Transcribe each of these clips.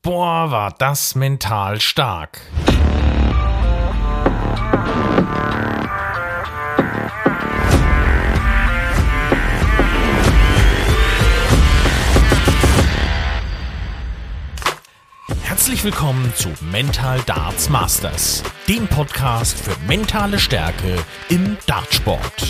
Boah, war das mental stark. Herzlich willkommen zu Mental Darts Masters, dem Podcast für mentale Stärke im Dartsport.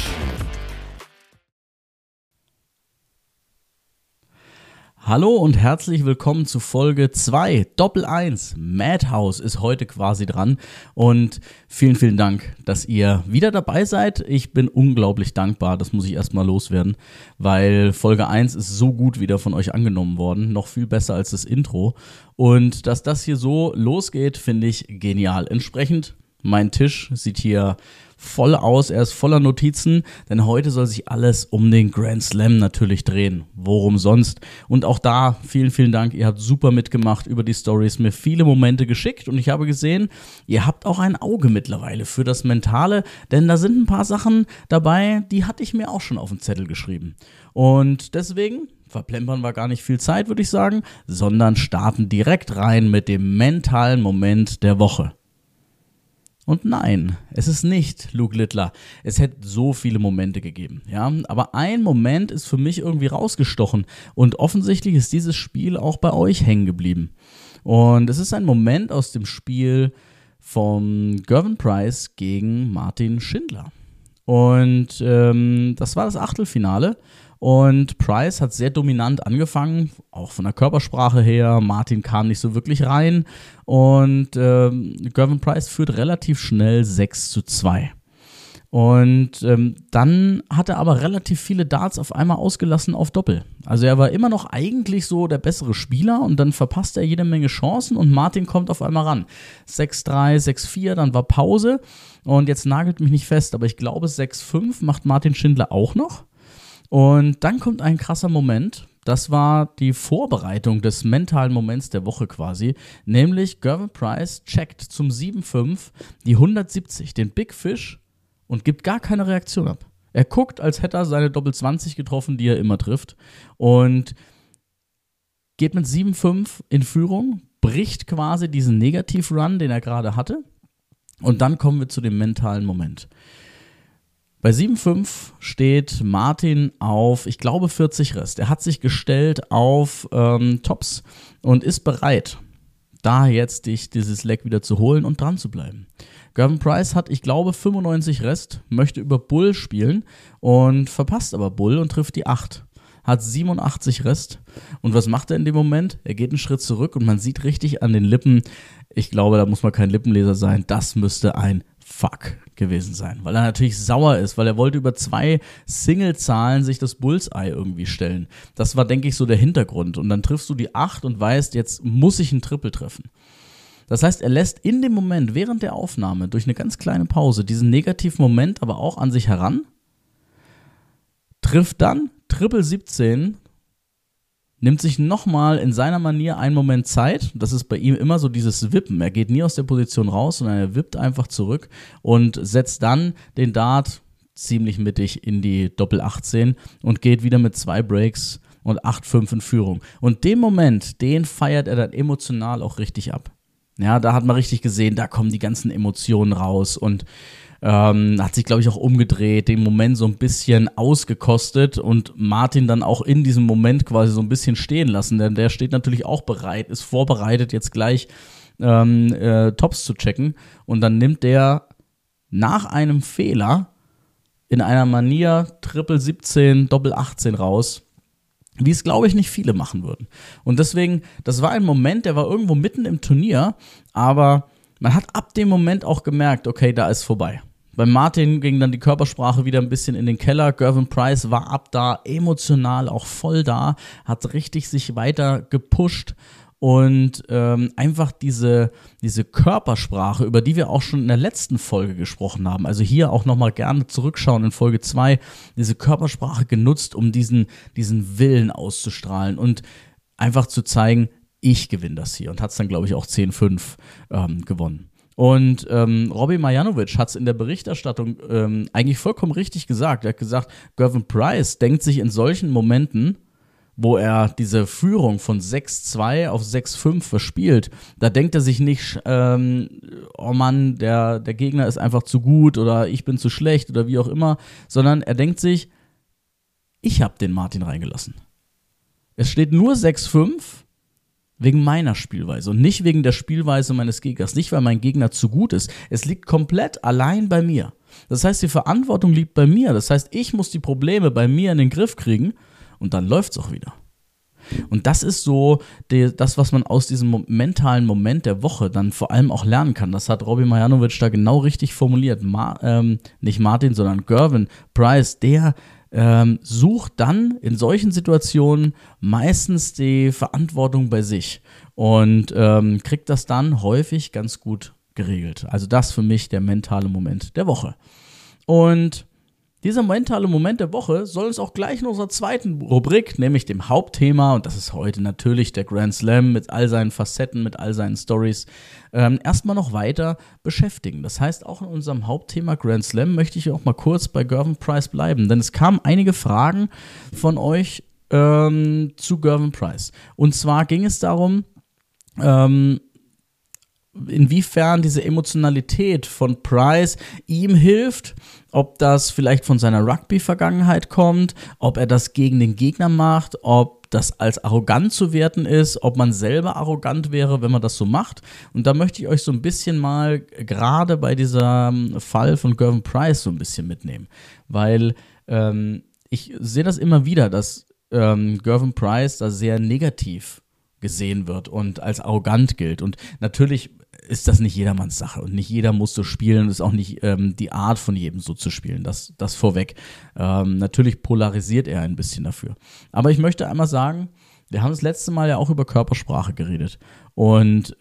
Hallo und herzlich willkommen zu Folge 2, Doppel 1. Madhouse ist heute quasi dran und vielen, vielen Dank, dass ihr wieder dabei seid. Ich bin unglaublich dankbar, das muss ich erstmal loswerden, weil Folge 1 ist so gut wieder von euch angenommen worden, noch viel besser als das Intro. Und dass das hier so losgeht, finde ich genial. Entsprechend, mein Tisch sieht hier voll aus, er ist voller Notizen, denn heute soll sich alles um den Grand Slam natürlich drehen. Worum sonst? Und auch da, vielen, vielen Dank, ihr habt super mitgemacht über die Stories, mir viele Momente geschickt und ich habe gesehen, ihr habt auch ein Auge mittlerweile für das Mentale, denn da sind ein paar Sachen dabei, die hatte ich mir auch schon auf den Zettel geschrieben. Und deswegen verplempern wir gar nicht viel Zeit, würde ich sagen, sondern starten direkt rein mit dem mentalen Moment der Woche. Und nein, es ist nicht Luke Littler. Es hätte so viele Momente gegeben, ja. Aber ein Moment ist für mich irgendwie rausgestochen und offensichtlich ist dieses Spiel auch bei euch hängen geblieben. Und es ist ein Moment aus dem Spiel von Gervin Price gegen Martin Schindler. Und das war das Achtelfinale. Und Price hat sehr dominant angefangen, auch von der Körpersprache her. Martin kam nicht so wirklich rein. Und Gervin Price führt relativ schnell 6:2. Und dann hat er aber relativ viele Darts auf einmal ausgelassen auf Doppel. Also er war immer noch eigentlich so der bessere Spieler und dann verpasst er jede Menge Chancen und Martin kommt auf einmal ran. 6:3, 6:4, dann war Pause und jetzt nagelt mich nicht fest, aber ich glaube 6:5 macht Martin Schindler auch noch. Und dann kommt ein krasser Moment, das war die Vorbereitung des mentalen Moments der Woche quasi, nämlich Gervin Price checkt zum 7:5 die 170, den Big Fish und gibt gar keine Reaktion ab. Er guckt, als hätte er seine Doppel-20 getroffen, die er immer trifft und geht mit 7:5 in Führung, bricht quasi diesen Negativ-Run, den er gerade hatte und dann kommen wir zu dem mentalen Moment. Bei 7:5 steht Martin auf, ich glaube 40 Rest. Er hat sich gestellt auf Tops und ist bereit, da jetzt dieses Leg wieder zu holen und dran zu bleiben. Gervin Price hat, ich glaube, 95 Rest, möchte über Bull spielen und verpasst aber Bull und trifft die 8. Hat 87 Rest. Und was macht er in dem Moment? Er geht einen Schritt zurück und man sieht richtig an den Lippen, ich glaube, da muss man kein Lippenleser sein, das müsste ein Fuck gewesen sein, weil er natürlich sauer ist, weil er wollte über 2 Single-Zahlen sich das Bullseye irgendwie stellen. Das war, denke ich, so der Hintergrund. Und dann triffst du die 8 und weißt, jetzt muss ich ein Triple treffen. Das heißt, er lässt in dem Moment, während der Aufnahme, durch eine ganz kleine Pause, diesen negativen Moment aber auch an sich heran, trifft dann Triple 17, nimmt sich nochmal in seiner Manier einen Moment Zeit. Das ist bei ihm immer so dieses Wippen. Er geht nie aus der Position raus, sondern er wippt einfach zurück und setzt dann den Dart ziemlich mittig in die Doppel 18 und geht wieder mit 2 Breaks und 8:5 in Führung. Und den Moment, den feiert er dann emotional auch richtig ab. Ja, da hat man richtig gesehen, da kommen die ganzen Emotionen raus und hat sich, glaube ich, auch umgedreht, den Moment so ein bisschen ausgekostet und Martin dann auch in diesem Moment quasi so ein bisschen stehen lassen, denn der steht natürlich auch bereit, ist vorbereitet, jetzt gleich Tops zu checken und dann nimmt der nach einem Fehler in einer Manier Triple 17, Doppel 18 raus, wie es, glaube ich, nicht viele machen würden. Und deswegen, das war ein Moment, der war irgendwo mitten im Turnier, aber man hat ab dem Moment auch gemerkt, okay, da ist vorbei. Bei Martin ging dann die Körpersprache wieder ein bisschen in den Keller. Gervin Price war ab da emotional auch voll da, hat richtig sich weiter gepusht und einfach diese Körpersprache, über die wir auch schon in der letzten Folge gesprochen haben, also hier auch nochmal gerne zurückschauen in Folge 2, diese Körpersprache genutzt, um diesen Willen auszustrahlen und einfach zu zeigen, ich gewinne das hier und hat es dann, glaube ich, auch 10:5 gewonnen. Und Robbie Marjanovic hat es in der Berichterstattung eigentlich vollkommen richtig gesagt. Er hat gesagt, Gervin Price denkt sich in solchen Momenten, wo er diese Führung von 6-2 auf 6-5 verspielt, da denkt er sich nicht, oh Mann, der Gegner ist einfach zu gut oder ich bin zu schlecht oder wie auch immer, sondern er denkt sich, ich habe den Martin reingelassen. Es steht nur 6-5 wegen meiner Spielweise und nicht wegen der Spielweise meines Gegners, nicht weil mein Gegner zu gut ist. Es liegt komplett allein bei mir. Das heißt, die Verantwortung liegt bei mir. Das heißt, ich muss die Probleme bei mir in den Griff kriegen und dann läuft's auch wieder. Und das ist so das, was man aus diesem mentalen Moment der Woche dann vor allem auch lernen kann. Das hat Robbie Marjanovic da genau richtig formuliert. Nicht Martin, sondern Gervin Price, der sucht dann in solchen Situationen meistens die Verantwortung bei sich und kriegt das dann häufig ganz gut geregelt. Also das für mich der mentale Moment der Woche. Und dieser mentale Moment der Woche soll uns auch gleich in unserer zweiten Rubrik, nämlich dem Hauptthema, und das ist heute natürlich der Grand Slam mit all seinen Facetten, mit all seinen Stories, erstmal noch weiter beschäftigen. Das heißt, auch in unserem Hauptthema Grand Slam möchte ich auch mal kurz bei Gervin Price bleiben, denn es kamen einige Fragen von euch zu Gervin Price. Und zwar ging es darum, inwiefern diese Emotionalität von Price ihm hilft, ob das vielleicht von seiner Rugby-Vergangenheit kommt, ob er das gegen den Gegner macht, ob das als arrogant zu werten ist, ob man selber arrogant wäre, wenn man das so macht. Und da möchte ich euch so ein bisschen mal gerade bei diesem Fall von Gervin Price so ein bisschen mitnehmen, weil ich sehe das immer wieder, dass Gervin Price da sehr negativ gesehen wird und als arrogant gilt. Und natürlich ist das nicht jedermanns Sache und nicht jeder muss so spielen und ist auch nicht die Art von jedem so zu spielen, das vorweg. Natürlich polarisiert er ein bisschen dafür. Aber ich möchte einmal sagen, wir haben das letzte Mal ja auch über Körpersprache geredet und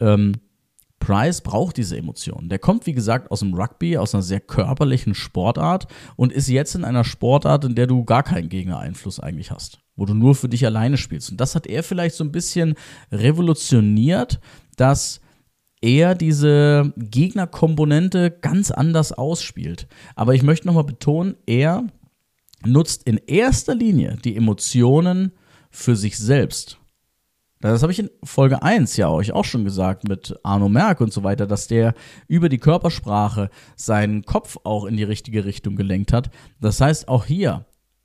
Price braucht diese Emotionen. Der kommt, wie gesagt, aus dem Rugby, aus einer sehr körperlichen Sportart und ist jetzt in einer Sportart, in der du gar keinen Gegnereinfluss eigentlich hast, wo du nur für dich alleine spielst. Und das hat er vielleicht so ein bisschen revolutioniert, dass er diese Gegnerkomponente ganz anders ausspielt. Aber ich möchte nochmal betonen, er nutzt in erster Linie die Emotionen für sich selbst. Das habe ich in Folge 1 ja euch auch schon gesagt mit Arno Merck und so weiter, dass der über die Körpersprache seinen Kopf auch in die richtige Richtung gelenkt hat. Das heißt auch hier,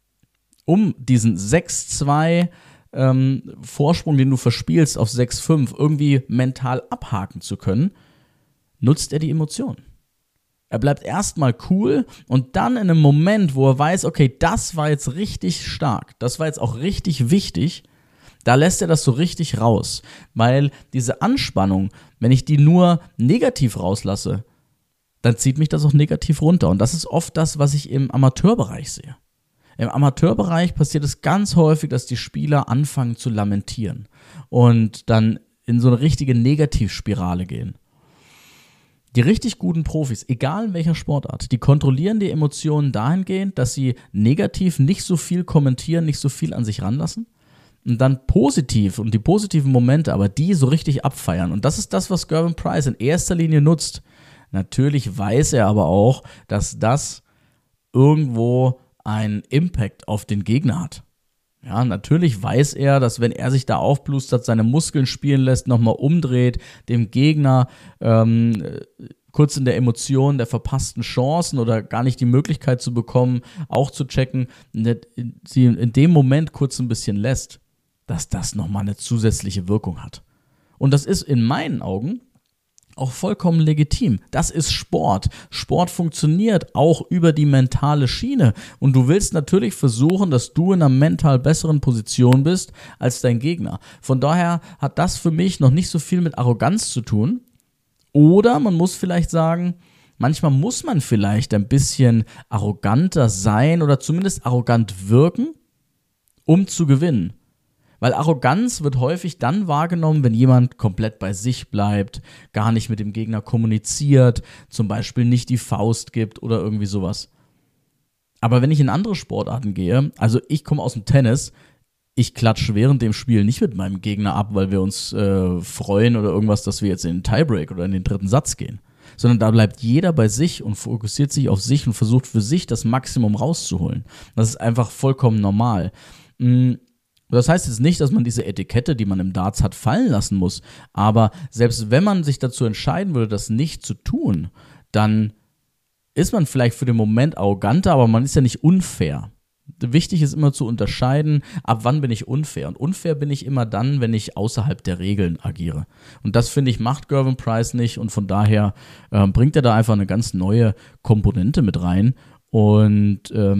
um diesen 6-2 Vorsprung, den du verspielst auf 6-5, irgendwie mental abhaken zu können, nutzt er die Emotionen. Er bleibt erstmal cool und dann in einem Moment, wo er weiß, okay, das war jetzt richtig stark, das war jetzt auch richtig wichtig, da lässt er das so richtig raus, weil diese Anspannung, wenn ich die nur negativ rauslasse, dann zieht mich das auch negativ runter und das ist oft das, was ich im Amateurbereich sehe. Im Amateurbereich passiert es ganz häufig, dass die Spieler anfangen zu lamentieren und dann in so eine richtige Negativspirale gehen. Die richtig guten Profis, egal in welcher Sportart, die kontrollieren die Emotionen dahingehend, dass sie negativ nicht so viel kommentieren, nicht so viel an sich ranlassen und dann positiv und die positiven Momente, aber die so richtig abfeiern. Und das ist das, was Gervin Price in erster Linie nutzt. Natürlich weiß er aber auch, dass das irgendwo einen Impact auf den Gegner hat. Ja, natürlich weiß er, dass wenn er sich da aufblustert, seine Muskeln spielen lässt, nochmal umdreht, dem Gegner kurz in der Emotion der verpassten Chancen oder gar nicht die Möglichkeit zu bekommen, auch zu checken, sie in dem Moment kurz ein bisschen lässt, dass das nochmal eine zusätzliche Wirkung hat. Und das ist in meinen Augen auch vollkommen legitim. Das ist Sport. Sport funktioniert auch über die mentale Schiene. Und du willst natürlich versuchen, dass du in einer mental besseren Position bist als dein Gegner. Von daher hat das für mich noch nicht so viel mit Arroganz zu tun. Oder man muss vielleicht sagen, manchmal muss man vielleicht ein bisschen arroganter sein oder zumindest arrogant wirken, um zu gewinnen. Weil Arroganz wird häufig dann wahrgenommen, wenn jemand komplett bei sich bleibt, gar nicht mit dem Gegner kommuniziert, zum Beispiel nicht die Faust gibt oder irgendwie sowas. Aber wenn ich in andere Sportarten gehe, also ich komme aus dem Tennis, ich klatsche während dem Spiel nicht mit meinem Gegner ab, weil wir uns freuen oder irgendwas, dass wir jetzt in den Tiebreak oder in den dritten Satz gehen. Sondern da bleibt jeder bei sich und fokussiert sich auf sich und versucht für sich das Maximum rauszuholen. Das ist einfach vollkommen normal. Das heißt jetzt nicht, dass man diese Etikette, die man im Darts hat, fallen lassen muss. Aber selbst wenn man sich dazu entscheiden würde, das nicht zu tun, dann ist man vielleicht für den Moment arroganter, aber man ist ja nicht unfair. Wichtig ist immer zu unterscheiden, ab wann bin ich unfair. Und unfair bin ich immer dann, wenn ich außerhalb der Regeln agiere. Und das, finde ich, macht Gervin Price nicht. Und von daher bringt er da einfach eine ganz neue Komponente mit rein. Und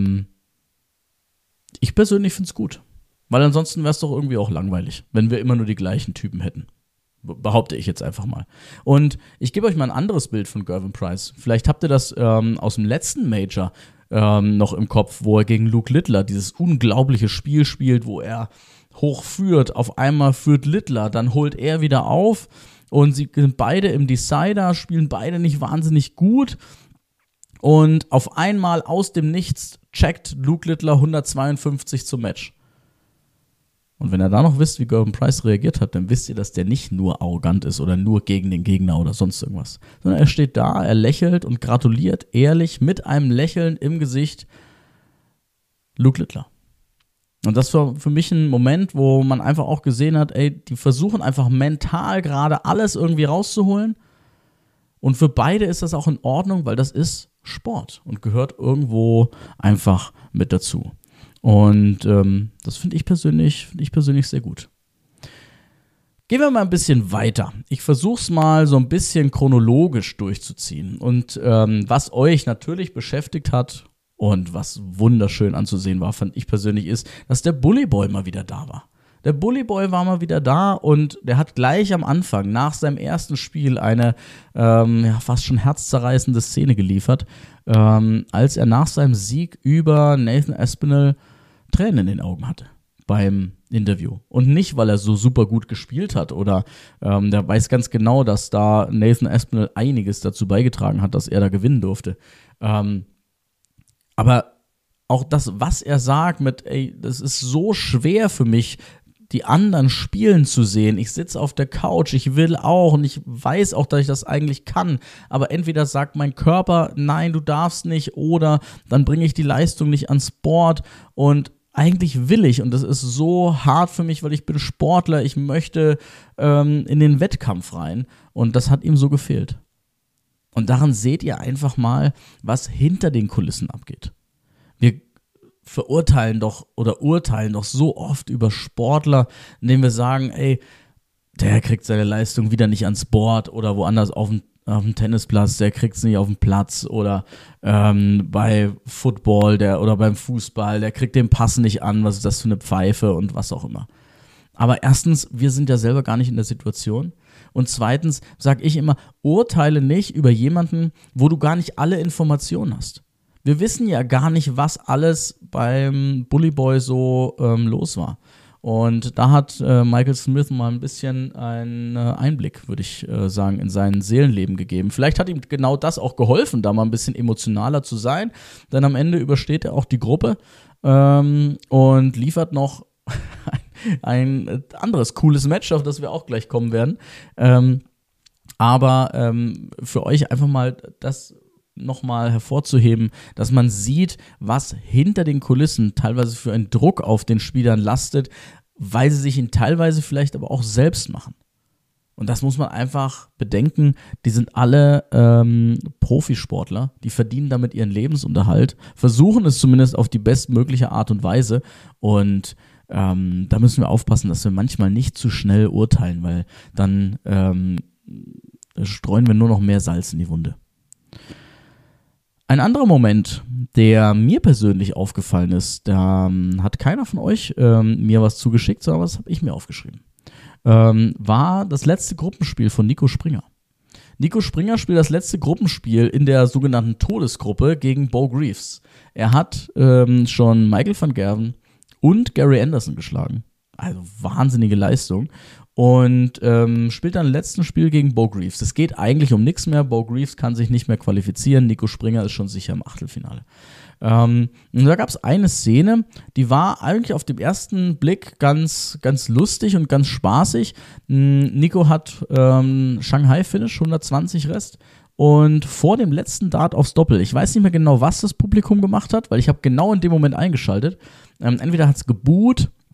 ich persönlich finde es gut. Weil ansonsten wäre es doch irgendwie auch langweilig, wenn wir immer nur die gleichen Typen hätten. Behaupte ich jetzt einfach mal. Und ich gebe euch mal ein anderes Bild von Gervin Price. Vielleicht habt ihr das aus dem letzten Major noch im Kopf, wo er gegen Luke Littler dieses unglaubliche Spiel spielt, wo er hochführt. Auf einmal führt Littler, dann holt er wieder auf und sie sind beide im Decider, spielen beide nicht wahnsinnig gut. Und auf einmal aus dem Nichts checkt Luke Littler 152 zum Match. Und wenn ihr da noch wisst, wie Gervin Price reagiert hat, dann wisst ihr, dass der nicht nur arrogant ist oder nur gegen den Gegner oder sonst irgendwas. Sondern er steht da, er lächelt und gratuliert ehrlich mit einem Lächeln im Gesicht Luke Littler. Und das war für mich ein Moment, wo man einfach auch gesehen hat, ey, die versuchen einfach mental gerade alles irgendwie rauszuholen. Und für beide ist das auch in Ordnung, weil das ist Sport und gehört irgendwo einfach mit dazu. Und das finde ich persönlich sehr gut. Gehen wir mal ein bisschen weiter. Ich versuche es mal so ein bisschen chronologisch durchzuziehen. Und was euch natürlich beschäftigt hat und was wunderschön anzusehen war, fand ich persönlich, ist, dass der Bully Boy mal wieder da war. Der Bully Boy war mal wieder da und der hat gleich am Anfang, nach seinem ersten Spiel, eine fast schon herzzerreißende Szene geliefert, als er nach seinem Sieg über Nathan Aspinall Tränen in den Augen hatte beim Interview. Und nicht, weil er so super gut gespielt hat oder der weiß ganz genau, dass da Nathan Aspinall einiges dazu beigetragen hat, dass er da gewinnen durfte. Aber auch das, was er sagt mit, ey, das ist so schwer für mich, die anderen spielen zu sehen. Ich sitze auf der Couch, ich will auch und ich weiß auch, dass ich das eigentlich kann. Aber entweder sagt mein Körper, nein, du darfst nicht, oder dann bringe ich die Leistung nicht ans Board und eigentlich will ich, und das ist so hart für mich, weil ich bin Sportler, ich möchte in den Wettkampf rein und das hat ihm so gefehlt. Und daran seht ihr einfach mal, was hinter den Kulissen abgeht. Wir verurteilen doch oder urteilen doch so oft über Sportler, indem wir sagen, ey, der kriegt seine Leistung wieder nicht ans Board oder woanders auf dem Tennisplatz, der kriegt es nicht auf den Platz oder bei Football oder beim Fußball, der kriegt den Pass nicht an, was ist das für eine Pfeife und was auch immer. Aber erstens, wir sind ja selber gar nicht in der Situation. Und zweitens sage ich immer, urteile nicht über jemanden, wo du gar nicht alle Informationen hast. Wir wissen ja gar nicht, was alles beim Bully Boy so los war. Und da hat Michael Smith mal ein bisschen einen Einblick, würde ich sagen, in sein Seelenleben gegeben. Vielleicht hat ihm genau das auch geholfen, da mal ein bisschen emotionaler zu sein. Denn am Ende übersteht er auch die Gruppe und liefert noch ein anderes cooles Match, auf das wir auch gleich kommen werden. Aber für euch einfach mal das nochmal hervorzuheben, dass man sieht, was hinter den Kulissen teilweise für einen Druck auf den Spielern lastet, weil sie sich ihn teilweise vielleicht aber auch selbst machen. Und das muss man einfach bedenken, die sind alle Profisportler, die verdienen damit ihren Lebensunterhalt, versuchen es zumindest auf die bestmögliche Art und Weise und da müssen wir aufpassen, dass wir manchmal nicht zu schnell urteilen, weil dann streuen wir nur noch mehr Salz in die Wunde. Ein anderer Moment, der mir persönlich aufgefallen ist, da hat keiner von euch mir was zugeschickt, sondern das habe ich mir aufgeschrieben, war das letzte Gruppenspiel von Nico Springer. Nico Springer spielt das letzte Gruppenspiel in der sogenannten Todesgruppe gegen Bo Greaves. Er hat schon Michael van Gerwen und Gary Anderson geschlagen. Also wahnsinnige Leistung. Und spielt dann im letzten Spiel gegen Bo Greaves. Es geht eigentlich um nichts mehr. Bo Greaves kann sich nicht mehr qualifizieren. Nico Springer ist schon sicher im Achtelfinale. Und da gab es eine Szene, die war eigentlich auf den ersten Blick ganz, ganz lustig und ganz spaßig. Nico hat Shanghai-Finish, 120 Rest. Und vor dem letzten Dart aufs Doppel, ich weiß nicht mehr genau, was das Publikum gemacht hat, weil ich habe genau in dem Moment eingeschaltet. Entweder hat es geboot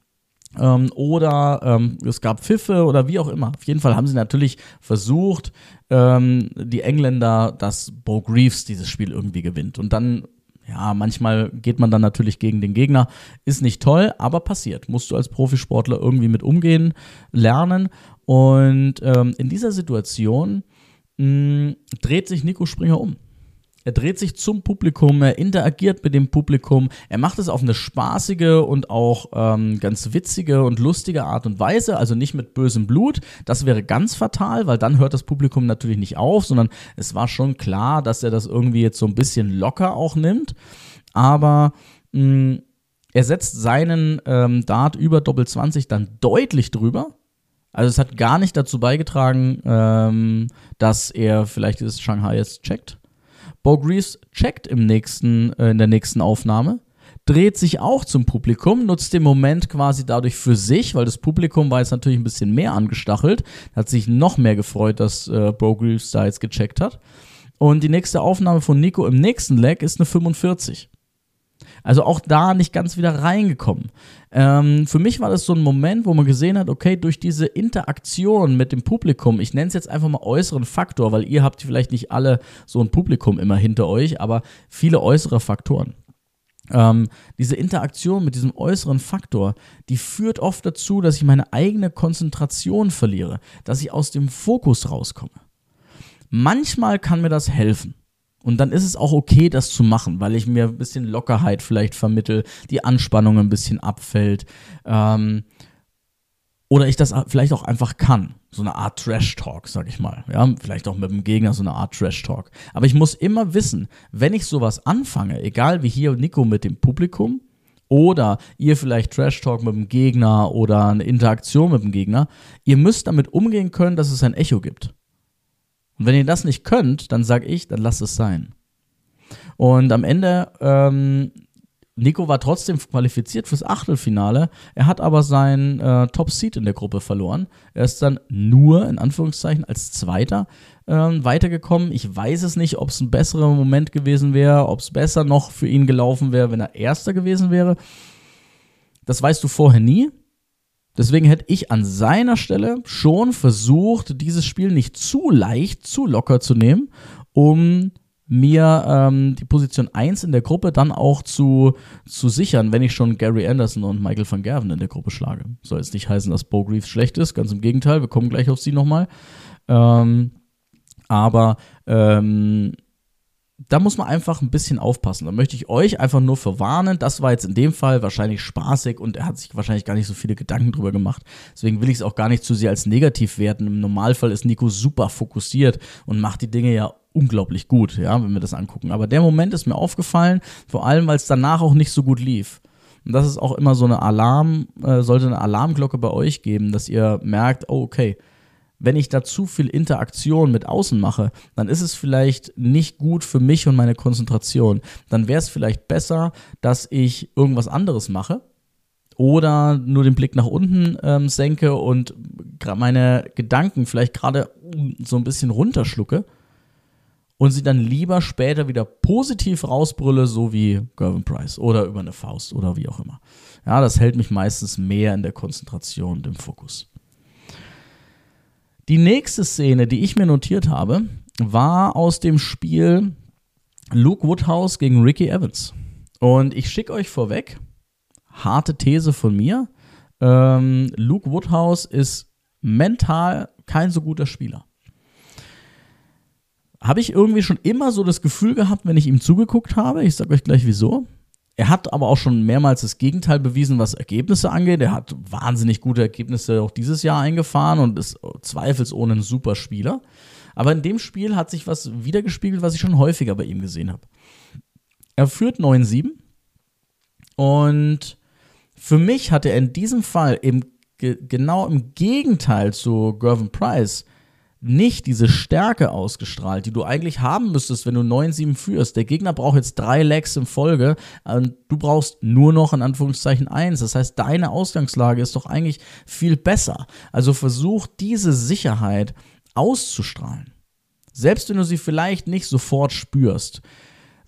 oder es gab Pfiffe oder wie auch immer. Auf jeden Fall haben sie natürlich versucht, die Engländer, dass Bo Greaves dieses Spiel irgendwie gewinnt. Und dann, ja, manchmal geht man dann natürlich gegen den Gegner. Ist nicht toll, aber passiert. Musst du als Profisportler irgendwie mit umgehen, lernen. Und in dieser Situation dreht sich Nico Springer um. Er dreht sich zum Publikum, er interagiert mit dem Publikum, er macht es auf eine spaßige und auch ganz witzige und lustige Art und Weise, also nicht mit bösem Blut, das wäre ganz fatal, weil dann hört das Publikum natürlich nicht auf, sondern es war schon klar, dass er das irgendwie jetzt so ein bisschen locker auch nimmt, aber er setzt seinen Dart über Doppel-20 dann deutlich drüber. Also es hat gar nicht dazu beigetragen, dass er vielleicht dieses Shanghai jetzt checkt. Bo Greaves checkt in der nächsten Aufnahme, dreht sich auch zum Publikum, nutzt den Moment quasi dadurch für sich, weil das Publikum war jetzt natürlich ein bisschen mehr angestachelt, hat sich noch mehr gefreut, dass Bo Greaves da jetzt gecheckt hat. Und die nächste Aufnahme von Nico im nächsten Leg ist eine 45. Also auch da nicht ganz wieder reingekommen. Für mich war das so ein Moment, wo man gesehen hat, okay, durch diese Interaktion mit dem Publikum, ich nenne es jetzt einfach mal äußeren Faktor, weil ihr habt vielleicht nicht alle so ein Publikum immer hinter euch, aber viele äußere Faktoren. Diese Interaktion mit diesem äußeren Faktor, die führt oft dazu, dass ich meine eigene Konzentration verliere, dass ich aus dem Fokus rauskomme. Manchmal kann mir das helfen. Und dann ist es auch okay, das zu machen, weil ich mir ein bisschen Lockerheit vielleicht vermittel, die Anspannung ein bisschen abfällt. Oder ich das vielleicht auch einfach kann. So eine Art Trash-Talk, sag ich mal. Ja, vielleicht auch mit dem Gegner so eine Art Trash-Talk. Aber ich muss immer wissen, wenn ich sowas anfange, egal wie hier Nico mit dem Publikum oder ihr vielleicht Trash-Talk mit dem Gegner oder eine Interaktion mit dem Gegner, ihr müsst damit umgehen können, dass es ein Echo gibt. Und wenn ihr das nicht könnt, dann sage ich, dann lasst es sein. Und am Ende, Nico war trotzdem qualifiziert fürs Achtelfinale, er hat aber seinen Top-Seed in der Gruppe verloren. Er ist dann nur, in Anführungszeichen, als Zweiter weitergekommen. Ich weiß es nicht, ob es ein besserer Moment gewesen wäre, ob es besser noch für ihn gelaufen wäre, wenn er Erster gewesen wäre. Das weißt du vorher nie. Deswegen hätte ich an seiner Stelle schon versucht, dieses Spiel nicht zu leicht, zu locker zu nehmen, um mir die Position 1 in der Gruppe dann auch zu sichern, wenn ich schon Gary Anderson und Michael van Gerwen in der Gruppe schlage. Soll jetzt nicht heißen, dass Bo Greaves schlecht ist, ganz im Gegenteil, wir kommen gleich auf sie nochmal. Aber da muss man einfach ein bisschen aufpassen. Da möchte ich euch einfach nur verwarnen. Das war jetzt in dem Fall wahrscheinlich spaßig und er hat sich wahrscheinlich gar nicht so viele Gedanken drüber gemacht. Deswegen will ich es auch gar nicht zu sehr als negativ werten. Im Normalfall ist Nico super fokussiert und macht die Dinge ja unglaublich gut, ja, wenn wir das angucken. Aber der Moment ist mir aufgefallen, vor allem, weil es danach auch nicht so gut lief. Und das ist auch immer so sollte eine Alarmglocke bei euch geben, dass ihr merkt, oh, okay, wenn ich da zu viel Interaktion mit außen mache, dann ist es vielleicht nicht gut für mich und meine Konzentration. Dann wäre es vielleicht besser, dass ich irgendwas anderes mache oder nur den Blick nach unten senke und meine Gedanken vielleicht gerade so ein bisschen runterschlucke und sie dann lieber später wieder positiv rausbrülle, so wie Gervin Price oder über eine Faust oder wie auch immer. Ja, das hält mich meistens mehr in der Konzentration und im Fokus. Die nächste Szene, die ich mir notiert habe, war aus dem Spiel Luke Woodhouse gegen Ricky Evans. Und ich schicke euch vorweg, harte These von mir, Luke Woodhouse ist mental kein so guter Spieler. Habe ich irgendwie schon immer so das Gefühl gehabt, wenn ich ihm zugeguckt habe. Ich sage euch gleich wieso. Er hat aber auch schon mehrmals das Gegenteil bewiesen, was Ergebnisse angeht. Er hat wahnsinnig gute Ergebnisse auch dieses Jahr eingefahren und ist zweifelsohne ein super Spieler. Aber in dem Spiel hat sich was wiedergespiegelt, was ich schon häufiger bei ihm gesehen habe. Er führt 9-7 und für mich hatte er in diesem Fall genau im Gegenteil zu Gervin Price nicht diese Stärke ausgestrahlt, die du eigentlich haben müsstest, wenn du 9-7 führst. Der Gegner braucht jetzt 3 Legs in Folge und du brauchst nur noch in Anführungszeichen 1. Das heißt, deine Ausgangslage ist doch eigentlich viel besser. Also versuch diese Sicherheit auszustrahlen. Selbst wenn du sie vielleicht nicht sofort spürst.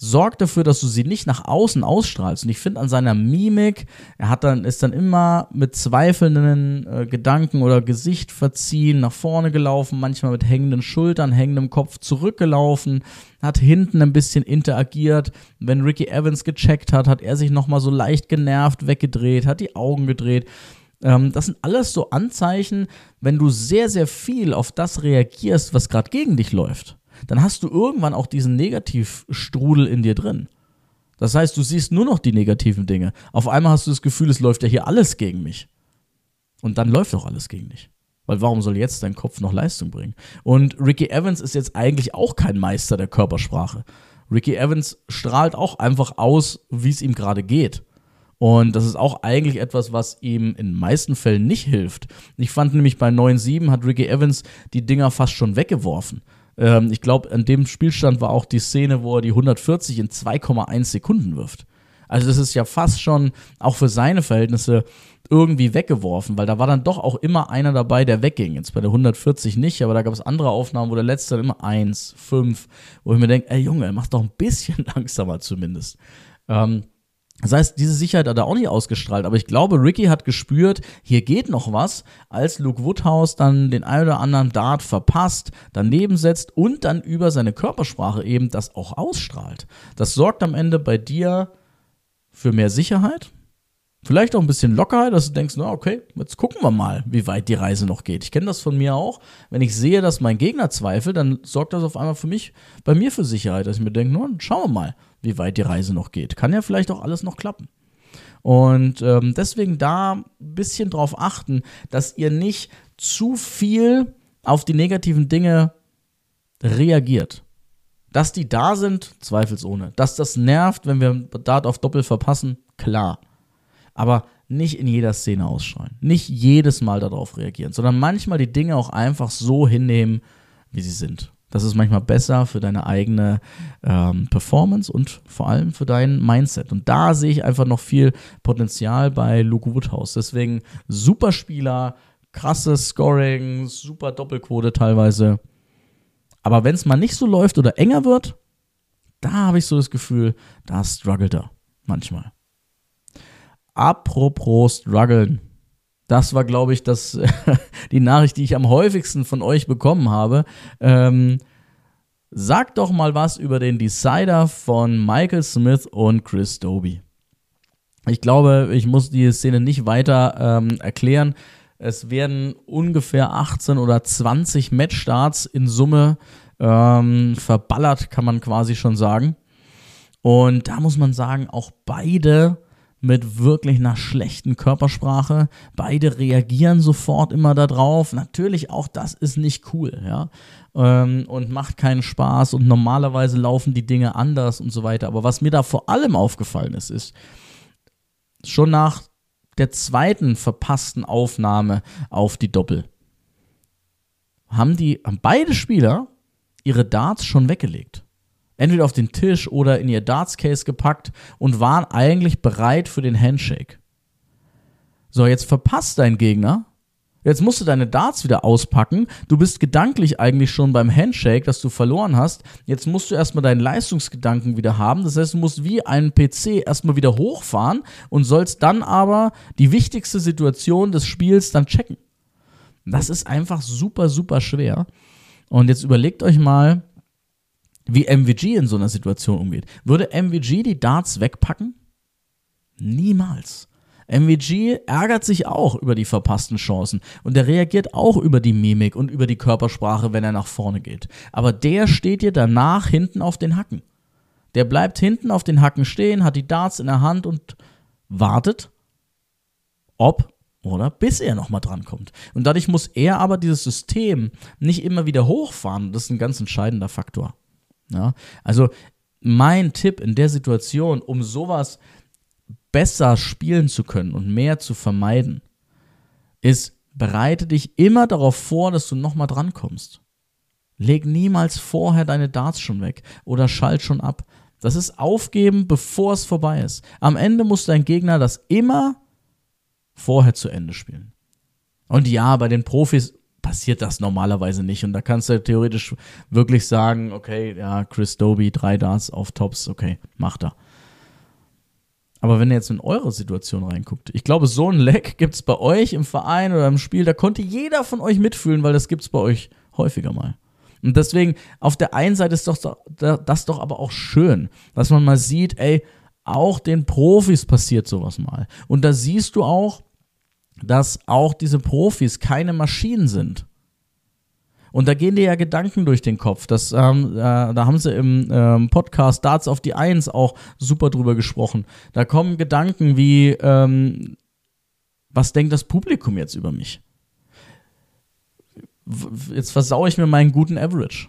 sorg dafür, dass du sie nicht nach außen ausstrahlst. Und ich finde an seiner Mimik, ist dann immer mit zweifelnden Gedanken oder Gesicht verziehen, nach vorne gelaufen, manchmal mit hängenden Schultern, hängendem Kopf zurückgelaufen, hat hinten ein bisschen interagiert. Wenn Ricky Evans gecheckt hat er sich nochmal so leicht genervt weggedreht, hat die Augen gedreht. Das sind alles so Anzeichen, wenn du sehr, sehr viel auf das reagierst, was gerade gegen dich läuft, dann hast du irgendwann auch diesen Negativstrudel in dir drin. Das heißt, du siehst nur noch die negativen Dinge. Auf einmal hast du das Gefühl, es läuft ja hier alles gegen mich. Und dann läuft auch alles gegen dich. Weil warum soll jetzt dein Kopf noch Leistung bringen? Und Ricky Evans ist jetzt eigentlich auch kein Meister der Körpersprache. Ricky Evans strahlt auch einfach aus, wie es ihm gerade geht. Und das ist auch eigentlich etwas, was ihm in den meisten Fällen nicht hilft. Ich fand nämlich bei 9-7 hat Ricky Evans die Dinger fast schon weggeworfen. Ich glaube, an dem Spielstand war auch die Szene, wo er die 140 in 2,1 Sekunden wirft. Also das ist ja fast schon auch für seine Verhältnisse irgendwie weggeworfen, weil da war dann doch auch immer einer dabei, der wegging. Jetzt bei der 140 nicht, aber da gab es andere Aufnahmen, wo der letzte dann immer 1, 5, wo ich mir denke, ey Junge, mach doch ein bisschen langsamer zumindest. Das heißt, diese Sicherheit hat er auch nicht ausgestrahlt, aber ich glaube, Ricky hat gespürt, hier geht noch was, als Luke Woodhouse dann den ein oder anderen Dart verpasst, daneben setzt und dann über seine Körpersprache eben das auch ausstrahlt. Das sorgt am Ende bei dir für mehr Sicherheit, vielleicht auch ein bisschen Lockerheit, dass du denkst, na okay, jetzt gucken wir mal, wie weit die Reise noch geht. Ich kenne das von mir auch, wenn ich sehe, dass mein Gegner zweifelt, dann sorgt das auf einmal bei mir für Sicherheit, dass ich mir denke, nun, schauen wir mal, wie weit die Reise noch geht. Kann ja vielleicht auch alles noch klappen. Und deswegen da ein bisschen drauf achten, dass ihr nicht zu viel auf die negativen Dinge reagiert. Dass die da sind, zweifelsohne. Dass das nervt, wenn wir Dart auf Doppel verpassen, klar. Aber nicht in jeder Szene ausstrahlen. Nicht jedes Mal darauf reagieren, sondern manchmal die Dinge auch einfach so hinnehmen, wie sie sind. Das ist manchmal besser für deine eigene Performance und vor allem für dein Mindset. Und da sehe ich einfach noch viel Potenzial bei Luke Woodhouse. Deswegen super Spieler, krasses Scoring, super Doppelquote teilweise. Aber wenn es mal nicht so läuft oder enger wird, da habe ich so das Gefühl, da struggelt er manchmal. Apropos struggeln. Das war, glaube ich, die Nachricht, die ich am häufigsten von euch bekommen habe. Sagt doch mal was über den Decider von Michael Smith und Chris Dobie. Ich glaube, ich muss die Szene nicht weiter erklären. Es werden ungefähr 18 oder 20 Matchstarts in Summe verballert, kann man quasi schon sagen. Und da muss man sagen, auch beide mit wirklich einer schlechten Körpersprache. Beide reagieren sofort immer da drauf. Natürlich auch das ist nicht cool, ja. Und macht keinen Spaß und normalerweise laufen die Dinge anders und so weiter. Aber was mir da vor allem aufgefallen ist schon nach der zweiten verpassten Aufnahme auf die Doppel haben beide Spieler ihre Darts schon weggelegt. Entweder auf den Tisch oder in ihr Darts-Case gepackt und waren eigentlich bereit für den Handshake. So, jetzt verpasst dein Gegner. Jetzt musst du deine Darts wieder auspacken. Du bist gedanklich eigentlich schon beim Handshake, das du verloren hast. Jetzt musst du erstmal deinen Leistungsgedanken wieder haben. Das heißt, du musst wie einen PC erstmal wieder hochfahren und sollst dann aber die wichtigste Situation des Spiels dann checken. Das ist einfach super, super schwer. Und jetzt überlegt euch mal, wie MVG in so einer Situation umgeht. Würde MVG die Darts wegpacken? Niemals. MVG ärgert sich auch über die verpassten Chancen und er reagiert auch über die Mimik und über die Körpersprache, wenn er nach vorne geht. Aber der steht dir danach hinten auf den Hacken. Der bleibt hinten auf den Hacken stehen, hat die Darts in der Hand und wartet, ob oder bis er nochmal drankommt. Und dadurch muss er aber dieses System nicht immer wieder hochfahren. Das ist ein ganz entscheidender Faktor. Ja, also mein Tipp in der Situation, um sowas besser spielen zu können und mehr zu vermeiden, ist, bereite dich immer darauf vor, dass du nochmal drankommst. Leg niemals vorher deine Darts schon weg oder schalt schon ab. Das ist Aufgeben, bevor es vorbei ist. Am Ende muss dein Gegner das immer vorher zu Ende spielen. Und ja, bei den Profis passiert das normalerweise nicht. Und da kannst du theoretisch wirklich sagen, okay, ja, Chris Doby, 3 Darts auf Tops, okay, macht er. Aber wenn ihr jetzt in eure Situation reinguckt, ich glaube, so ein Leck gibt es bei euch im Verein oder im Spiel, da konnte jeder von euch mitfühlen, weil das gibt es bei euch häufiger mal. Und deswegen, auf der einen Seite ist das doch aber auch schön, dass man mal sieht, ey, auch den Profis passiert sowas mal. Und da siehst du auch, dass auch diese Profis keine Maschinen sind. Und da gehen dir ja Gedanken durch den Kopf. Da haben sie im Podcast Darts auf die 1 auch super drüber gesprochen. Da kommen Gedanken wie, was denkt das Publikum jetzt über mich? Jetzt versaue ich mir meinen guten Average.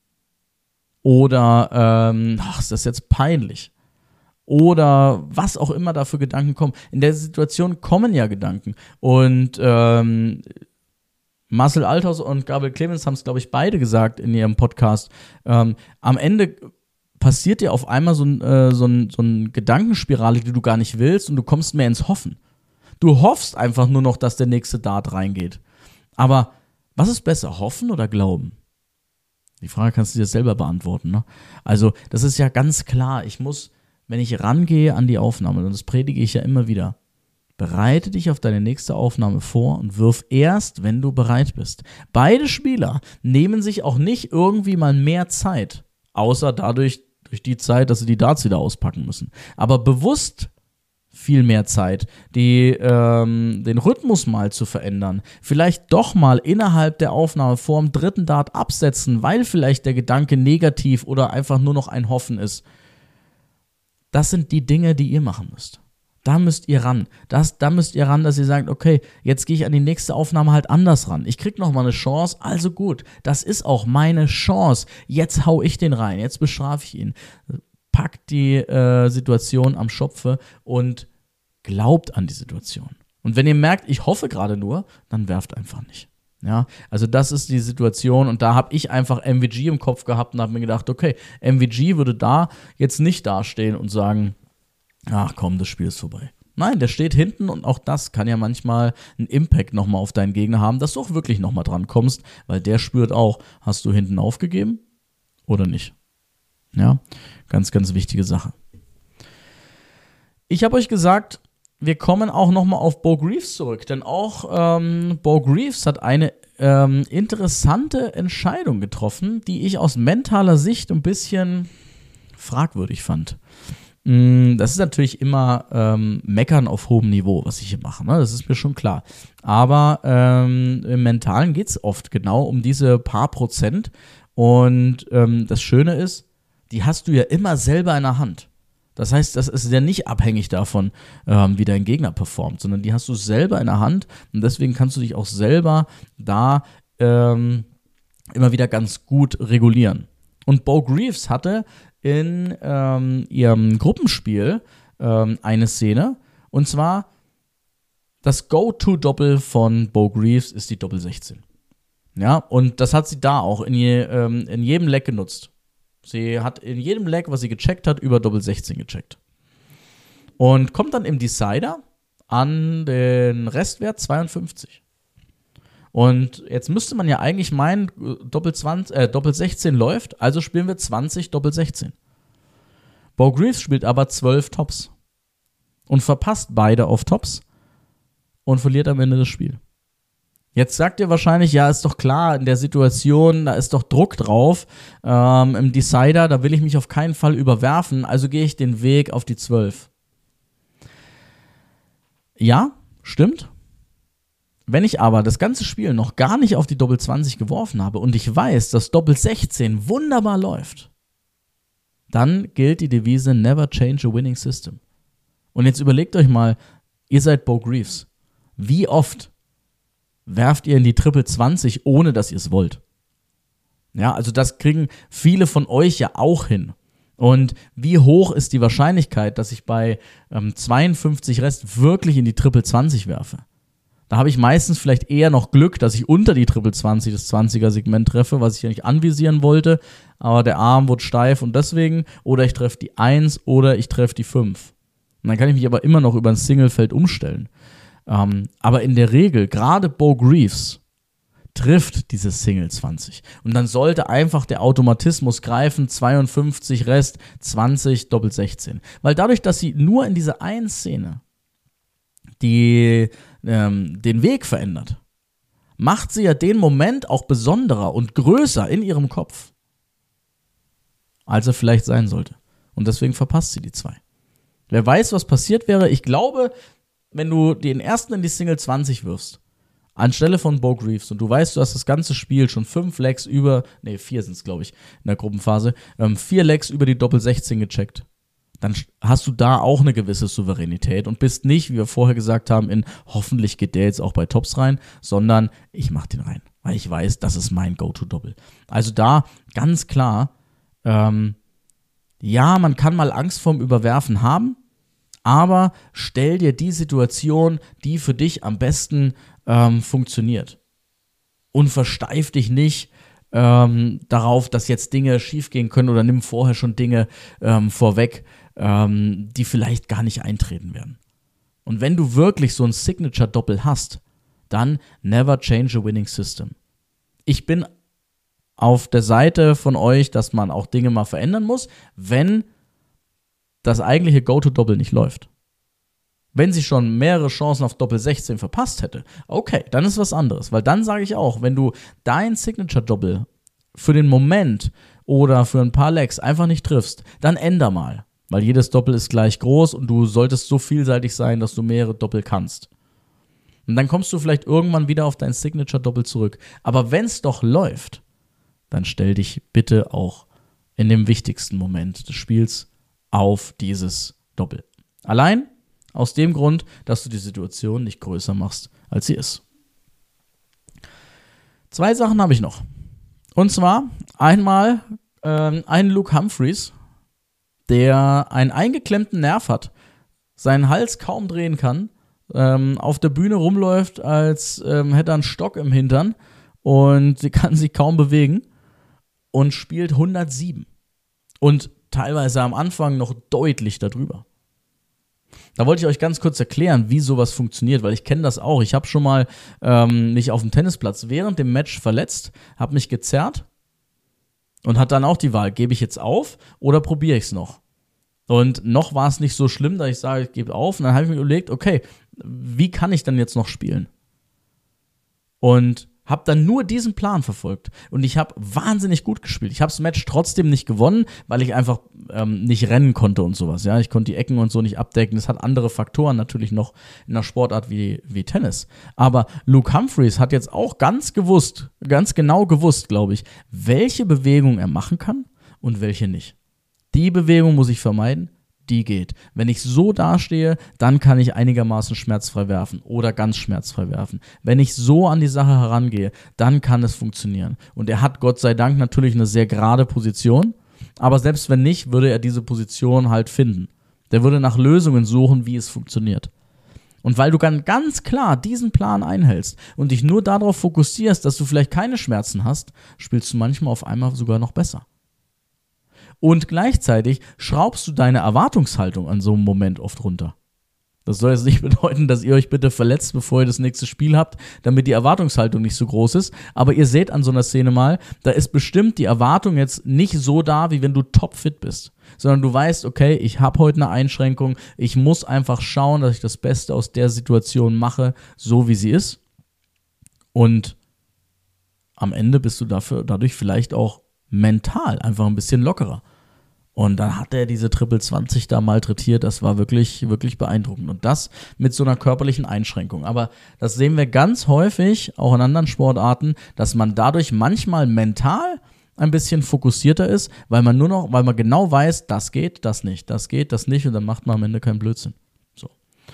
Oder, ist das jetzt peinlich? Oder was auch immer da für Gedanken kommen. In der Situation kommen ja Gedanken. Und Marcel Althaus und Gabriel Clemens haben es, glaube ich, beide gesagt in ihrem Podcast. Am Ende passiert dir auf einmal so ein Gedankenspirale, die du gar nicht willst, und du kommst mehr ins Hoffen. Du hoffst einfach nur noch, dass der nächste Dart reingeht. Aber was ist besser, hoffen oder glauben? Die Frage kannst du dir selber beantworten, ne? Also, das ist ja ganz klar. Ich muss, wenn ich rangehe an die Aufnahme, und das predige ich ja immer wieder, bereite dich auf deine nächste Aufnahme vor und wirf erst, wenn du bereit bist. Beide Spieler nehmen sich auch nicht irgendwie mal mehr Zeit, außer durch die Zeit, dass sie die Darts wieder auspacken müssen. Aber bewusst viel mehr Zeit, den Rhythmus mal zu verändern. Vielleicht doch mal innerhalb der Aufnahme vor dem 3. Dart absetzen, weil vielleicht der Gedanke negativ oder einfach nur noch ein Hoffen ist. Das sind die Dinge, die ihr machen müsst. Da müsst ihr ran. Da müsst ihr ran, dass ihr sagt, okay, jetzt gehe ich an die nächste Aufnahme halt anders ran. Ich krieg noch mal eine Chance, also gut. Das ist auch meine Chance. Jetzt hau ich den rein, jetzt bestrafe ich ihn. Packt die Situation am Schopfe und glaubt an die Situation. Und wenn ihr merkt, ich hoffe gerade nur, dann werft einfach nicht. Ja, also das ist die Situation, und da habe ich einfach MVG im Kopf gehabt und habe mir gedacht, okay, MVG würde da jetzt nicht dastehen und sagen, ach komm, das Spiel ist vorbei. Nein, der steht hinten, und auch das kann ja manchmal einen Impact nochmal auf deinen Gegner haben, dass du auch wirklich nochmal dran kommst, weil der spürt auch, hast du hinten aufgegeben oder nicht? Ja, ganz, ganz wichtige Sache. Ich habe euch gesagt, wir kommen auch nochmal auf Bo Greaves zurück, denn auch Bo Greaves hat eine interessante Entscheidung getroffen, die ich aus mentaler Sicht ein bisschen fragwürdig fand. Das ist natürlich immer Meckern auf hohem Niveau, was ich hier mache, ne? Das ist mir schon klar. Aber im Mentalen geht es oft genau um diese paar Prozent. Und das Schöne ist, die hast du ja immer selber in der Hand. Das heißt, das ist ja nicht abhängig davon, wie dein Gegner performt, sondern die hast du selber in der Hand, und deswegen kannst du dich auch selber da immer wieder ganz gut regulieren. Und Bo Greaves hatte in ihrem Gruppenspiel eine Szene, und zwar das Go-To-Doppel von Bo Greaves ist die Doppel 16. Ja, und das hat sie da auch in jedem Leck genutzt. Sie hat in jedem Leg, was sie gecheckt hat, über Doppel 16 gecheckt. Und kommt dann im Decider an den Restwert 52. Und jetzt müsste man ja eigentlich meinen, Doppel 16 läuft, also spielen wir 20 Doppel 16. Bo Greaves spielt aber 12 Tops und verpasst beide auf Tops und verliert am Ende das Spiel. Jetzt sagt ihr wahrscheinlich, ja, ist doch klar, in der Situation, da ist doch Druck drauf. Im Decider, da will ich mich auf keinen Fall überwerfen, also gehe ich den Weg auf die 12. Ja, stimmt. Wenn ich aber das ganze Spiel noch gar nicht auf die Doppel 20 geworfen habe und ich weiß, dass Doppel 16 wunderbar läuft, dann gilt die Devise Never change a winning system. Und jetzt überlegt euch mal, ihr seid Bo Greaves. Wie oft werft ihr in die Triple 20, ohne dass ihr es wollt? Ja, also das kriegen viele von euch ja auch hin. Und wie hoch ist die Wahrscheinlichkeit, dass ich bei 52 Rest wirklich in die Triple 20 werfe? Da habe ich meistens vielleicht eher noch Glück, dass ich unter die Triple 20 das 20er-Segment treffe, was ich ja nicht anvisieren wollte, aber der Arm wurde steif und deswegen, oder ich treffe die 1 oder ich treffe die 5. Und dann kann ich mich aber immer noch über ein Singlefeld umstellen. Aber in der Regel, gerade Bo Greaves, trifft dieses Single 20. Und dann sollte einfach der Automatismus greifen, 52 Rest, 20 Doppel 16. Weil dadurch, dass sie nur in dieser einen Szene den Weg verändert, macht sie ja den Moment auch besonderer und größer in ihrem Kopf, als er vielleicht sein sollte. Und deswegen verpasst sie die 2. Wer weiß, was passiert wäre. Ich glaube, wenn du den ersten in die Single 20 wirfst, anstelle von Bo Greaves, und du weißt, du hast das ganze Spiel schon 4 sind es, glaube ich, in der Gruppenphase, 4 Legs über die Doppel 16 gecheckt, dann hast du da auch eine gewisse Souveränität und bist nicht, wie wir vorher gesagt haben, in hoffentlich geht der jetzt auch bei Tops rein, sondern ich mach den rein, weil ich weiß, das ist mein Go-To-Doppel. Also da ganz klar, ja, man kann mal Angst vorm Überwerfen haben, aber stell dir die Situation, die für dich am besten funktioniert. Und versteif dich nicht darauf, dass jetzt Dinge schiefgehen können oder nimm vorher schon Dinge vorweg, die vielleicht gar nicht eintreten werden. Und wenn du wirklich so ein Signature-Doppel hast, dann never change a winning system. Ich bin auf der Seite von euch, dass man auch Dinge mal verändern muss, wenn das eigentliche Go-To-Doppel nicht läuft. Wenn sie schon mehrere Chancen auf Doppel 16 verpasst hätte, okay, dann ist was anderes. Weil dann sage ich auch, wenn du dein Signature-Doppel für den Moment oder für ein paar Legs einfach nicht triffst, dann änder mal. Weil jedes Doppel ist gleich groß und du solltest so vielseitig sein, dass du mehrere Doppel kannst. Und dann kommst du vielleicht irgendwann wieder auf dein Signature-Doppel zurück. Aber wenn es doch läuft, dann stell dich bitte auch in dem wichtigsten Moment des Spiels auf dieses Doppel. Allein aus dem Grund, dass du die Situation nicht größer machst, als sie ist. 2 Sachen habe ich noch. Und zwar einmal einen Luke Humphries, der einen eingeklemmten Nerv hat, seinen Hals kaum drehen kann, auf der Bühne rumläuft, als hätte er einen Stock im Hintern und sie kann sich kaum bewegen und spielt 107. Und teilweise am Anfang noch deutlich darüber. Da wollte ich euch ganz kurz erklären, wie sowas funktioniert, weil ich kenne das auch. Ich habe schon mal mich auf dem Tennisplatz während dem Match verletzt, habe mich gezerrt und hatte dann auch die Wahl, gebe ich jetzt auf oder probiere ich es noch? Und noch war es nicht so schlimm, dass ich sage, ich gebe auf. Und dann habe ich mir überlegt, okay, wie kann ich dann jetzt noch spielen? Und habe dann nur diesen Plan verfolgt. Und ich habe wahnsinnig gut gespielt. Ich habe das Match trotzdem nicht gewonnen, weil ich einfach nicht rennen konnte und sowas. Ja, ich konnte die Ecken und so nicht abdecken. Das hat andere Faktoren natürlich noch in einer Sportart wie Tennis. Aber Luke Humphries hat jetzt auch ganz genau gewusst, glaube ich, welche Bewegung er machen kann und welche nicht. Die Bewegung muss ich vermeiden. Die geht. Wenn ich so dastehe, dann kann ich einigermaßen schmerzfrei werfen oder ganz schmerzfrei werfen. Wenn ich so an die Sache herangehe, dann kann es funktionieren. Und er hat Gott sei Dank natürlich eine sehr gerade Position, aber selbst wenn nicht, würde er diese Position halt finden. Der würde nach Lösungen suchen, wie es funktioniert. Und weil du ganz klar diesen Plan einhältst und dich nur darauf fokussierst, dass du vielleicht keine Schmerzen hast, spielst du manchmal auf einmal sogar noch besser. Und gleichzeitig schraubst du deine Erwartungshaltung an so einem Moment oft runter. Das soll jetzt nicht bedeuten, dass ihr euch bitte verletzt, bevor ihr das nächste Spiel habt, damit die Erwartungshaltung nicht so groß ist. Aber ihr seht an so einer Szene mal, da ist bestimmt die Erwartung jetzt nicht so da, wie wenn du topfit bist. Sondern du weißt, okay, ich habe heute eine Einschränkung, ich muss einfach schauen, dass ich das Beste aus der Situation mache, so wie sie ist. Und am Ende bist du dadurch vielleicht auch mental einfach ein bisschen lockerer. Und dann hat er diese Triple 20 da malträtiert, das war wirklich, wirklich beeindruckend. Und das mit so einer körperlichen Einschränkung. Aber das sehen wir ganz häufig, auch in anderen Sportarten, dass man dadurch manchmal mental ein bisschen fokussierter ist, weil man genau weiß, das geht, das nicht, das geht, das nicht und dann macht man am Ende keinen Blödsinn. So.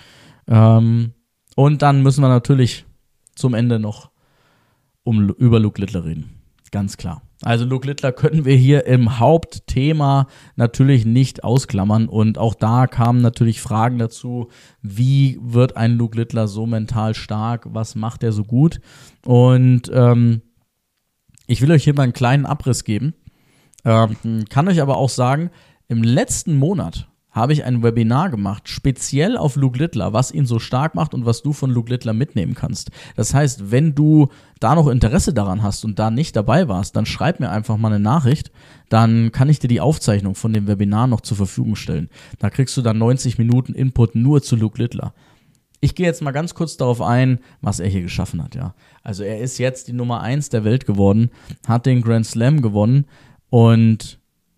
Und dann müssen wir natürlich zum Ende noch über Luke Littler reden. Ganz klar. Also Luke Littler können wir hier im Hauptthema natürlich nicht ausklammern und auch da kamen natürlich Fragen dazu, wie wird ein Luke Littler so mental stark, was macht er so gut und ich will euch hier mal einen kleinen Abriss geben, kann euch aber auch sagen, im letzten Monat habe ich ein Webinar gemacht, speziell auf Luke Littler, was ihn so stark macht und was du von Luke Littler mitnehmen kannst. Das heißt, wenn du da noch Interesse daran hast und da nicht dabei warst, dann schreib mir einfach mal eine Nachricht, dann kann ich dir die Aufzeichnung von dem Webinar noch zur Verfügung stellen. Da kriegst du dann 90 Minuten Input nur zu Luke Littler. Ich gehe jetzt mal ganz kurz darauf ein, was er hier geschaffen hat. Ja. Also er ist jetzt die Nummer 1 der Welt geworden, hat den Grand Slam gewonnen und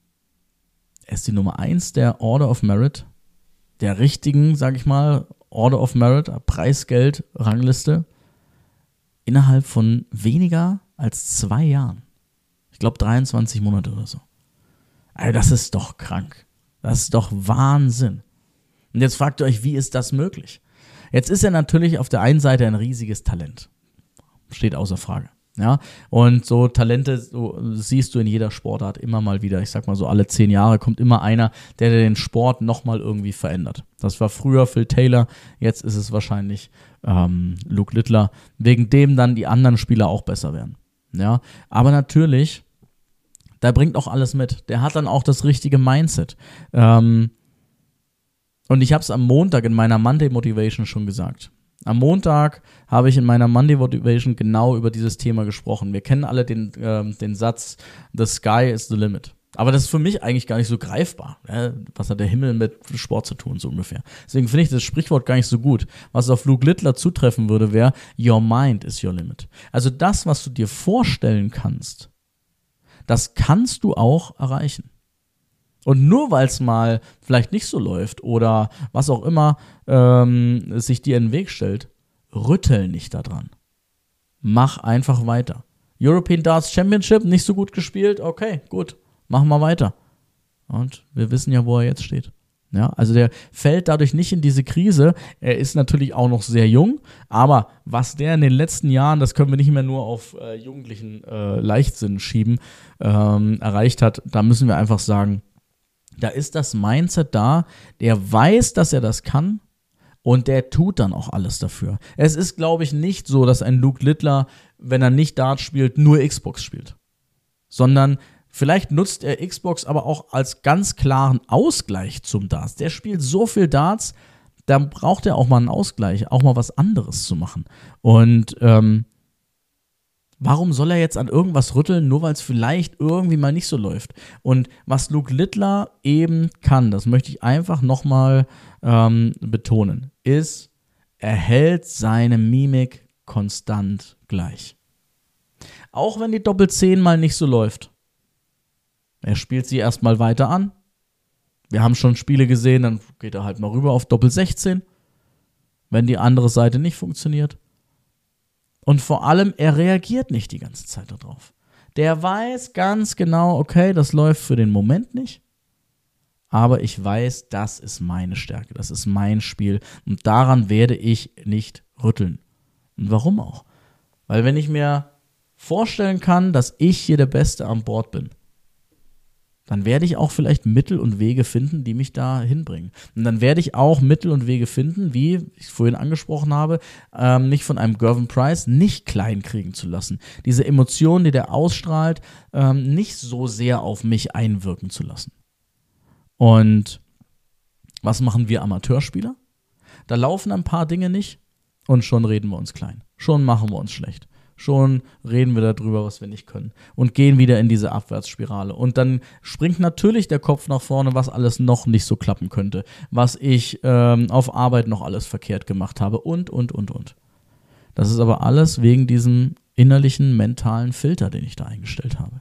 er ist die Nummer 1 der Order of Merit, der richtigen, sag ich mal, Order of Merit, Preisgeld-Rangliste, innerhalb von weniger als 2 Jahren. Ich glaube 23 Monate oder so. Also das ist doch krank. Das ist doch Wahnsinn. Und jetzt fragt ihr euch, wie ist das möglich? Jetzt ist er natürlich auf der einen Seite ein riesiges Talent. Steht außer Frage. Ja, und so Talente so siehst du in jeder Sportart immer mal wieder. Ich sag mal so, alle 10 Jahre kommt immer einer, der den Sport nochmal irgendwie verändert. Das war früher Phil Taylor, jetzt ist es wahrscheinlich Luke Littler, wegen dem dann die anderen Spieler auch besser werden. Ja, aber natürlich, der bringt auch alles mit. Der hat dann auch das richtige Mindset. Und ich habe es am Montag in meiner Monday Motivation schon gesagt. Am Montag habe ich in meiner Monday Motivation genau über dieses Thema gesprochen. Wir kennen alle den Satz, the sky is the limit. Aber das ist für mich eigentlich gar nicht so greifbar. Was hat der Himmel mit Sport zu tun, so ungefähr. Deswegen finde ich das Sprichwort gar nicht so gut. Was auf Luke Littler zutreffen würde, wäre, your mind is your limit. Also das, was du dir vorstellen kannst, das kannst du auch erreichen. Und nur weil es mal vielleicht nicht so läuft oder was auch immer sich dir in den Weg stellt, rüttel nicht daran. Mach einfach weiter. European Darts Championship, nicht so gut gespielt, okay, gut, machen wir weiter. Und wir wissen ja, wo er jetzt steht. Ja, also der fällt dadurch nicht in diese Krise. Er ist natürlich auch noch sehr jung, aber was der in den letzten Jahren, das können wir nicht mehr nur auf jugendlichen Leichtsinn schieben, erreicht hat, da müssen wir einfach sagen, da ist das Mindset da, der weiß, dass er das kann und der tut dann auch alles dafür. Es ist, glaube ich, nicht so, dass ein Luke Littler, wenn er nicht Darts spielt, nur Xbox spielt. Sondern vielleicht nutzt er Xbox aber auch als ganz klaren Ausgleich zum Darts. Der spielt so viel Darts, da braucht er auch mal einen Ausgleich, auch mal was anderes zu machen. Und warum soll er jetzt an irgendwas rütteln, nur weil es vielleicht irgendwie mal nicht so läuft? Und was Luke Littler eben kann, das möchte ich einfach nochmal betonen, ist, er hält seine Mimik konstant gleich. Auch wenn die Doppel-10 mal nicht so läuft. Er spielt sie erstmal weiter an. Wir haben schon Spiele gesehen, dann geht er halt mal rüber auf Doppel-16, wenn die andere Seite nicht funktioniert. Und vor allem, er reagiert nicht die ganze Zeit darauf. Der weiß ganz genau, okay, das läuft für den Moment nicht, aber ich weiß, das ist meine Stärke, das ist mein Spiel und daran werde ich nicht rütteln. Und warum auch? Weil wenn ich mir vorstellen kann, dass ich hier der Beste an Bord bin, dann werde ich auch vielleicht Mittel und Wege finden, die mich da hinbringen. Und dann werde ich auch Mittel und Wege finden, wie ich vorhin angesprochen habe, mich von einem Gervin Price nicht klein kriegen zu lassen. Diese Emotionen, die der ausstrahlt, nicht so sehr auf mich einwirken zu lassen. Und was machen wir Amateurspieler? Da laufen ein paar Dinge nicht und schon reden wir uns klein. Schon machen wir uns schlecht. Schon reden wir darüber, was wir nicht können und gehen wieder in diese Abwärtsspirale. Und dann springt natürlich der Kopf nach vorne, was alles noch nicht so klappen könnte, was ich auf Arbeit noch alles verkehrt gemacht habe und. Das ist aber alles wegen diesem innerlichen, mentalen Filter, den ich da eingestellt habe.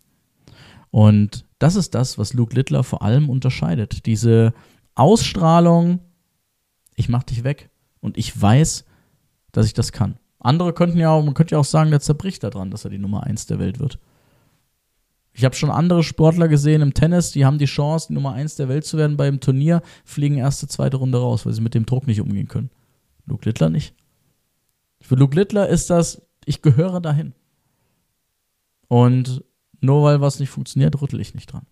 Und das ist das, was Luke Littler vor allem unterscheidet. Diese Ausstrahlung, ich mach dich weg und ich weiß, dass ich das kann. Andere könnten man könnte ja auch sagen, der zerbricht daran, dass er die Nummer 1 der Welt wird. Ich habe schon andere Sportler gesehen im Tennis, die haben die Chance, die Nummer 1 der Welt zu werden beim Turnier, fliegen erste, zweite Runde raus, weil sie mit dem Druck nicht umgehen können. Luke Littler nicht. Für Luke Littler ist das, ich gehöre dahin. Und nur weil was nicht funktioniert, rüttel ich nicht dran.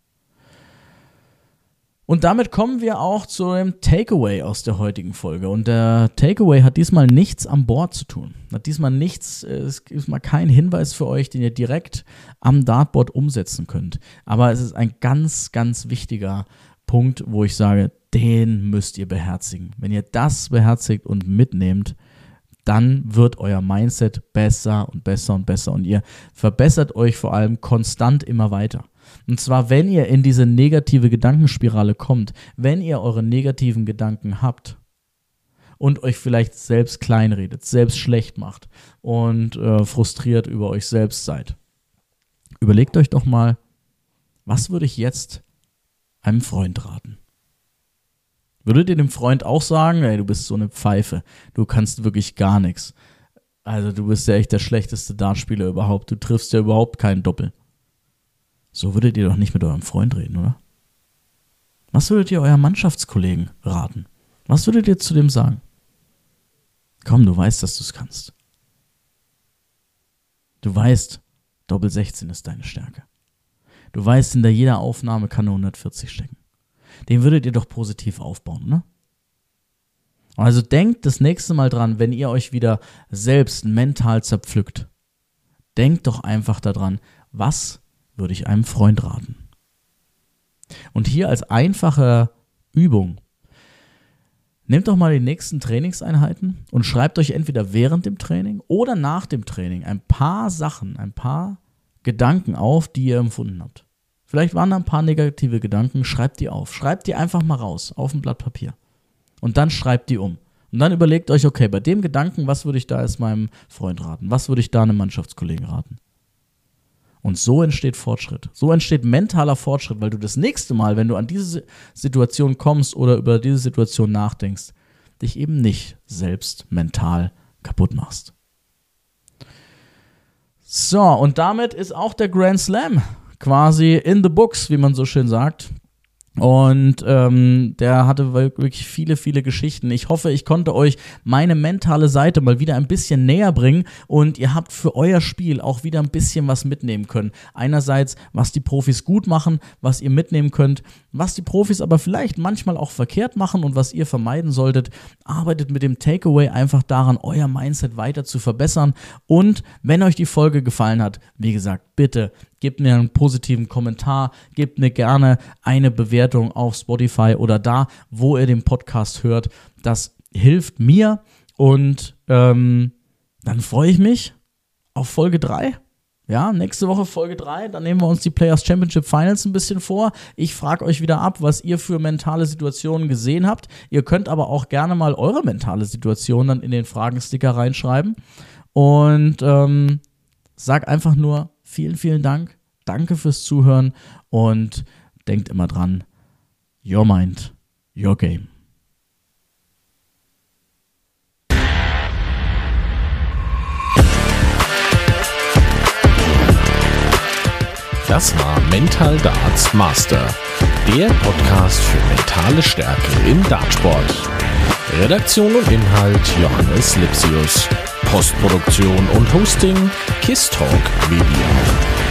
Und damit kommen wir auch zu dem Takeaway aus der heutigen Folge. Und der Takeaway hat diesmal nichts an Bord zu tun. Hat diesmal nichts, es ist mal kein Hinweis für euch, den ihr direkt am Dartboard umsetzen könnt. Aber es ist ein ganz, ganz wichtiger Punkt, wo ich sage, den müsst ihr beherzigen. Wenn ihr das beherzigt und mitnehmt, dann wird euer Mindset besser und besser und besser und ihr verbessert euch vor allem konstant immer weiter. Und zwar, wenn ihr in diese negative Gedankenspirale kommt, wenn ihr eure negativen Gedanken habt und euch vielleicht selbst kleinredet, selbst schlecht macht und frustriert über euch selbst seid, überlegt euch doch mal, was würde ich jetzt einem Freund raten? Würdet ihr dem Freund auch sagen, ey, du bist so eine Pfeife, du kannst wirklich gar nichts. Also du bist ja echt der schlechteste Dartspieler überhaupt, du triffst ja überhaupt keinen Doppel. So würdet ihr doch nicht mit eurem Freund reden, oder? Was würdet ihr eurem Mannschaftskollegen raten? Was würdet ihr zu dem sagen? Komm, du weißt, dass du es kannst. Du weißt, Doppel 16 ist deine Stärke. Du weißt, hinter jeder Aufnahme kann nur 140 stecken. Den würdet ihr doch positiv aufbauen, ne? Also denkt das nächste Mal dran, wenn ihr euch wieder selbst mental zerpflückt. Denkt doch einfach daran, was würde ich einem Freund raten? Und hier als einfache Übung, nehmt doch mal die nächsten Trainingseinheiten und schreibt euch entweder während dem Training oder nach dem Training ein paar Sachen, ein paar Gedanken auf, die ihr empfunden habt. Vielleicht waren da ein paar negative Gedanken, schreibt die auf. Schreibt die einfach mal raus auf ein Blatt Papier. Und dann schreibt die um. Und dann überlegt euch, okay, bei dem Gedanken, was würde ich da jetzt meinem Freund raten? Was würde ich da einem Mannschaftskollegen raten? Und so entsteht Fortschritt. So entsteht mentaler Fortschritt, weil du das nächste Mal, wenn du an diese Situation kommst oder über diese Situation nachdenkst, dich eben nicht selbst mental kaputt machst. So, und damit ist auch der Grand Slam quasi in the books, wie man so schön sagt. Und der hatte wirklich viele, viele Geschichten. Ich hoffe, ich konnte euch meine mentale Seite mal wieder ein bisschen näher bringen und ihr habt für euer Spiel auch wieder ein bisschen was mitnehmen können. Einerseits, was die Profis gut machen, was ihr mitnehmen könnt, was die Profis aber vielleicht manchmal auch verkehrt machen und was ihr vermeiden solltet. Arbeitet mit dem Takeaway einfach daran, euer Mindset weiter zu verbessern. Und wenn euch die Folge gefallen hat, wie gesagt, bitte gebt mir einen positiven Kommentar, gebt mir gerne eine Bewertung auf Spotify oder da, wo ihr den Podcast hört. Das hilft mir und dann freue ich mich auf Folge 3. Ja, nächste Woche Folge 3, dann nehmen wir uns die Players Championship Finals ein bisschen vor. Ich frage euch wieder ab, was ihr für mentale Situationen gesehen habt. Ihr könnt aber auch gerne mal eure mentale Situation dann in den Fragensticker reinschreiben. Und sag einfach nur vielen, vielen Dank. Danke fürs Zuhören und denkt immer dran, your mind, your game. Das war Mental Darts Master, der Podcast für mentale Stärke im Dartsport. Redaktion und Inhalt Johannes Lipsius. Postproduktion und Hosting KISS Talk Media.